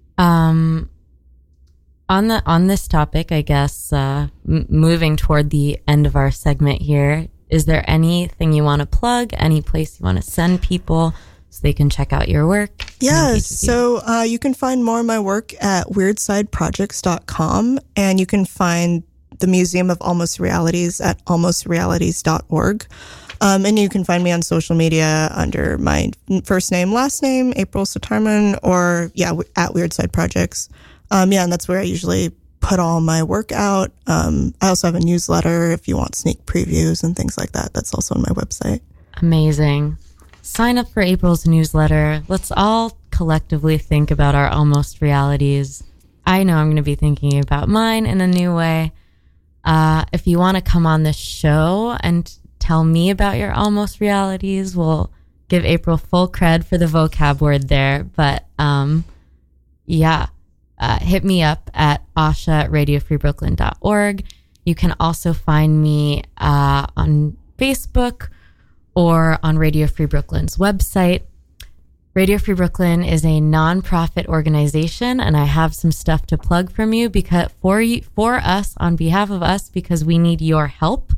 Um, on the on this topic, I guess, uh, m- moving toward the end of our segment here, is there anything you want to plug? Any place you want to send people so they can check out your work? Yeah. So uh, you can find more of my work at weird side projects dot com, and you can find the Museum of Almost Realities at almost realities dot org. Um, and you can find me on social media under my first name, last name, April Sotarman, or yeah, at Weird Side Projects. Um, yeah, and that's where I usually put all my work out. Um, I also have a newsletter if you want sneak previews and things like that. That's also on my website. Amazing. sign up for April's newsletter. Let's all collectively think about our almost realities. I know I'm going to be thinking about mine in a new way. Uh, if you want to come on this show and tell me about your almost realities, we'll give April full cred for the vocab word there. But um, yeah, uh, hit me up at asha at radio free brooklyn dot org. You can also find me uh, on Facebook or on Radio Free Brooklyn's website. Radio Free Brooklyn is a nonprofit organization, and I have some stuff to plug from you because for you, for us, on behalf of us, because we need your help.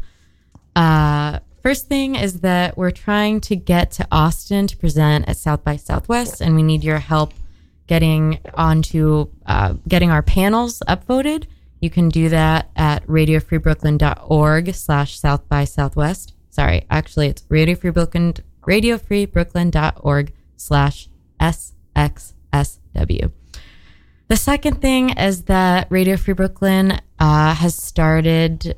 Uh, first thing is that we're trying to get to Austin to present at South by Southwest, and we need your help getting onto uh, getting our panels upvoted. You can do that at radio free brooklyn dot org slash South by Southwest. Sorry, actually, it's Radio Free Brooklyn, radio free brooklyn dot org slash S X S W. The second thing is that Radio Free Brooklyn uh, has started,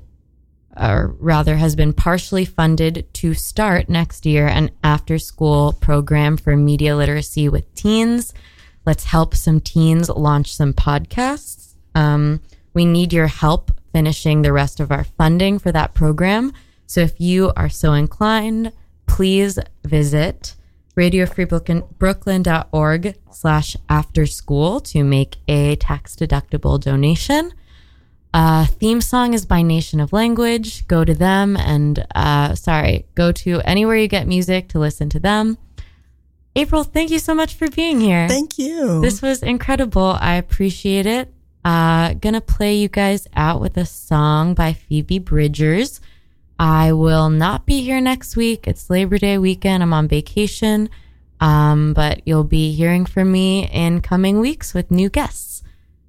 or rather has been partially funded to start next year an after-school program for media literacy with teens. Let's help some teens launch some podcasts. Um, we need your help finishing the rest of our funding for that program. So if you are so inclined, please visit radio free brooklyn dot org slash after school to make a tax-deductible donation. Uh, theme song is by Nation of Language. Go to them and, uh, sorry, go to anywhere you get music to listen to them. April, thank you so much for being here. Thank you. This was incredible. I appreciate it. Uh, gonna play you guys out with a song by Phoebe Bridgers. I will not be here next week. It's Labor Day weekend. I'm on vacation. Um, but you'll be hearing from me in coming weeks with new guests.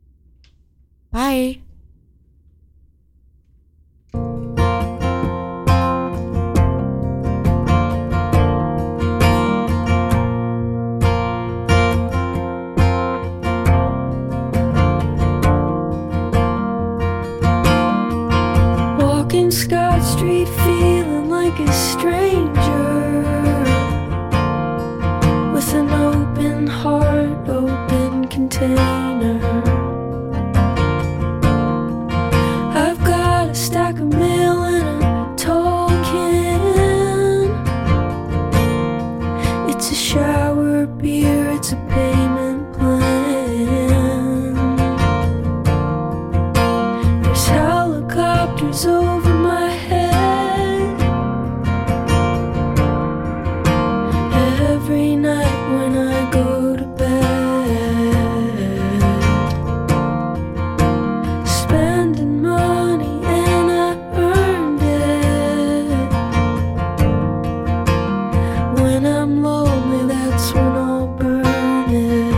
Bye. Walking Scott Street feeling like a stranger, with an open heart, open container. I've got a stack of mail in a tall can. It's a shower beer, it's a payment plan. There's helicopters over my head every night when I go to bed, spending money and I earned it. When I'm lonely, that's when I'll burn it.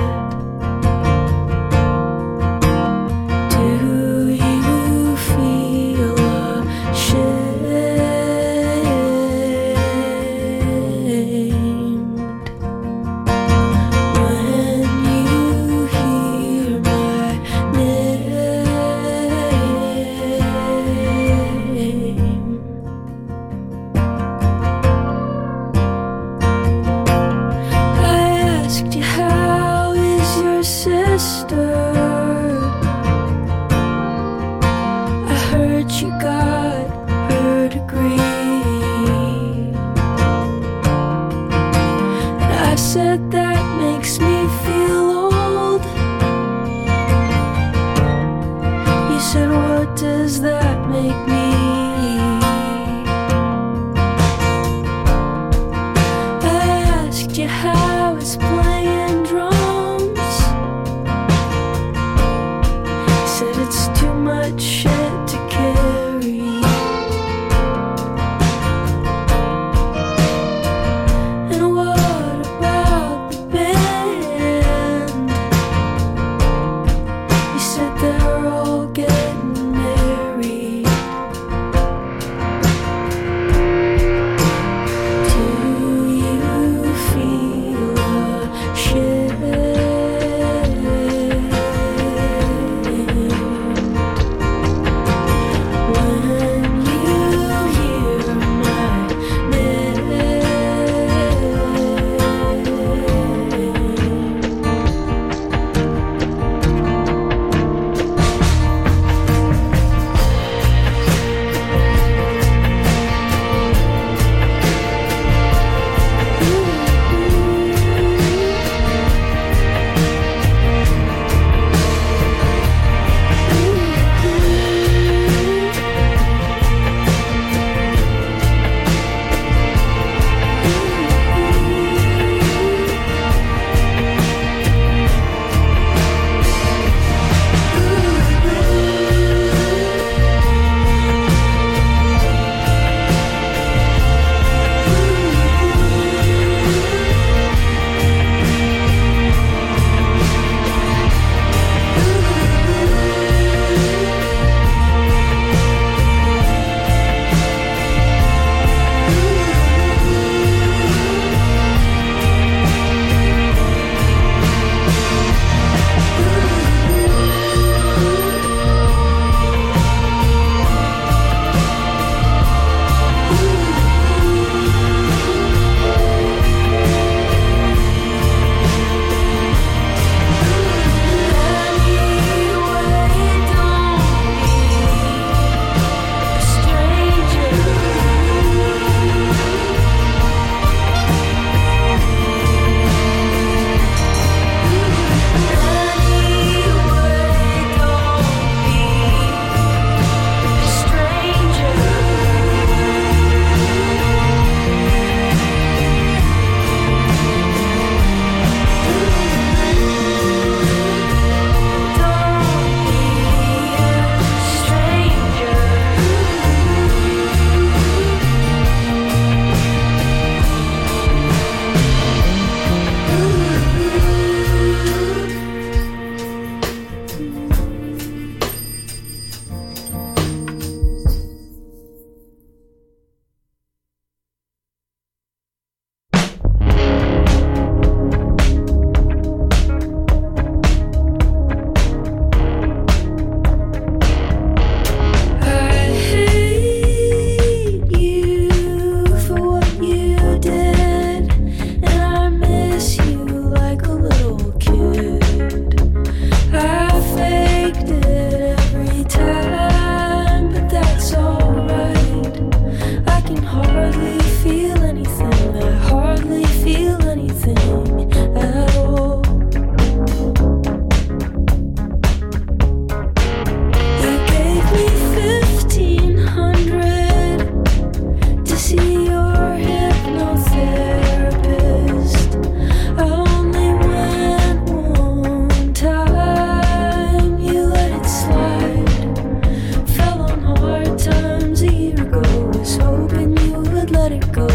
Do you feel ashamed when you hear my name? I asked you, how is your sister? I heard she got her degree, and I said that makes me feel old. You said, what does that make me? I asked you, how is playing drums? You said it's too much shit to carry. And what about the band? You said they're all getting married. Do you feel can hardly feel anything. I hardly feel anything at all. You gave me fifteen hundred to see your hypnotherapist. I only went one time. You let it slide. Fell on hard times a year ago. Was hoping you would let it go.